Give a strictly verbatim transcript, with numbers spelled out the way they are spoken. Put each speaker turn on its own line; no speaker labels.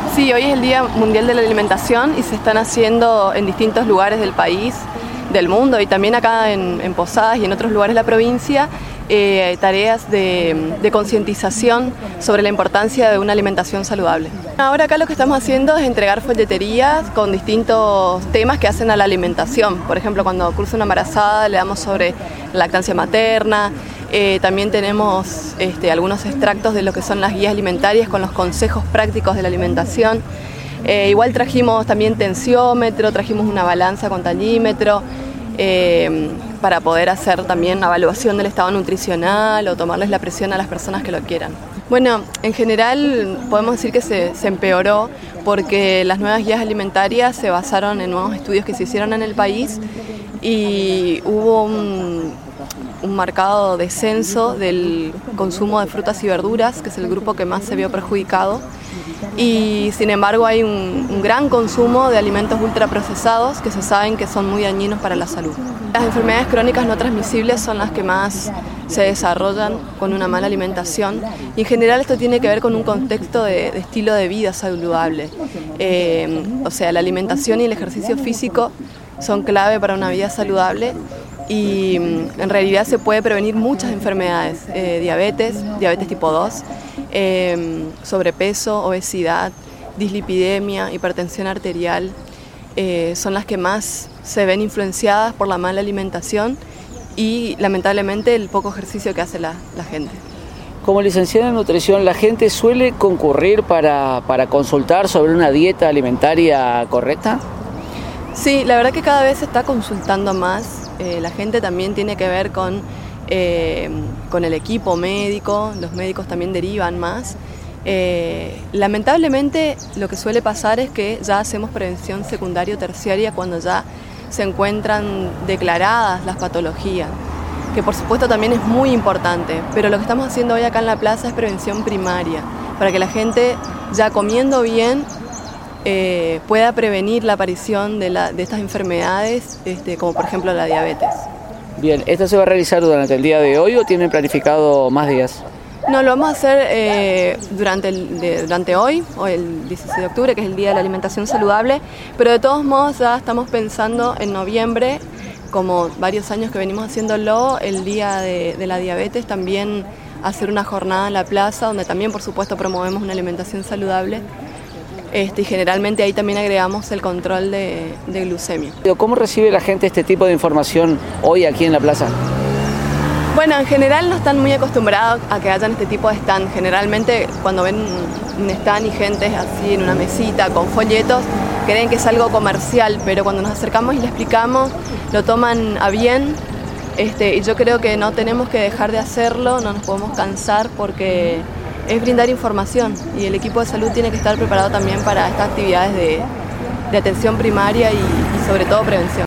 Sí, hoy es el Día Mundial de la Alimentación y se están haciendo en distintos lugares del país, del mundo y también acá en, en Posadas y en otros lugares de la provincia, eh, tareas de, de concientización sobre la importancia de una alimentación saludable. Ahora acá lo que estamos haciendo es entregar folleterías con distintos temas que hacen a la alimentación. Por ejemplo, cuando cursa una embarazada le damos sobre lactancia materna. Eh, también tenemos este, algunos extractos de lo que son las guías alimentarias con los consejos prácticos de la alimentación. Eh, igual trajimos también tensiómetro, trajimos una balanza con tañímetro eh, para poder hacer también una evaluación del estado nutricional o tomarles la presión a las personas que lo quieran. Bueno, en general podemos decir que se, se empeoró porque las nuevas guías alimentarias se basaron en nuevos estudios que se hicieron en el país y hubo un, un marcado descenso del consumo de frutas y verduras, que es el grupo que más se vio perjudicado. Y sin embargo hay un, un gran consumo de alimentos ultraprocesados que se saben que son muy dañinos para la salud. Las enfermedades crónicas no transmisibles son las que más se desarrollan con una mala alimentación y en general esto tiene que ver con un contexto de, de estilo de vida saludable. Eh, o sea, la alimentación y el ejercicio físico son clave para una vida saludable y en realidad se puede prevenir muchas enfermedades, eh, diabetes, diabetes tipo dos, eh, sobrepeso, obesidad, dislipidemia, hipertensión arterial, eh, son las que más se ven influenciadas por la mala alimentación y lamentablemente el poco ejercicio que hace la, la gente.
Como licenciada en nutrición, ¿la gente suele concurrir para, para consultar sobre una dieta alimentaria correcta?
Sí, la verdad que cada vez se está consultando más. Eh, la gente también tiene que ver con, eh, con el equipo médico, los médicos también derivan más. Eh, lamentablemente lo que suele pasar es que ya hacemos prevención secundaria o terciaria cuando ya se encuentran declaradas las patologías, que por supuesto también es muy importante, pero lo que estamos haciendo hoy acá en la plaza es prevención primaria, para que la gente ya comiendo bien Eh, pueda prevenir la aparición de, la, de estas enfermedades, este, como por ejemplo la diabetes.
Bien, ¿esto se va a realizar durante el día de hoy o tienen planificado más días?
No, lo vamos a hacer eh, durante, el, de, durante hoy, o el dieciséis de octubre, que es el Día de la Alimentación Saludable, pero de todos modos ya estamos pensando en noviembre, como varios años que venimos haciéndolo, el Día de, de la Diabetes, también hacer una jornada en la plaza, donde también por supuesto promovemos una alimentación saludable. Este, y generalmente ahí también agregamos el control de, de glucemia.
¿Cómo recibe la gente este tipo de información hoy aquí en la plaza?
Bueno, en general no están muy acostumbrados a que hayan este tipo de stand. Generalmente cuando ven un stand y gente así en una mesita con folletos, creen que es algo comercial, pero cuando nos acercamos y le explicamos, lo toman a bien. Este, y yo creo que no tenemos que dejar de hacerlo, no nos podemos cansar porque es brindar información y el equipo de salud tiene que estar preparado también para estas actividades de, de atención primaria y, y sobre todo prevención.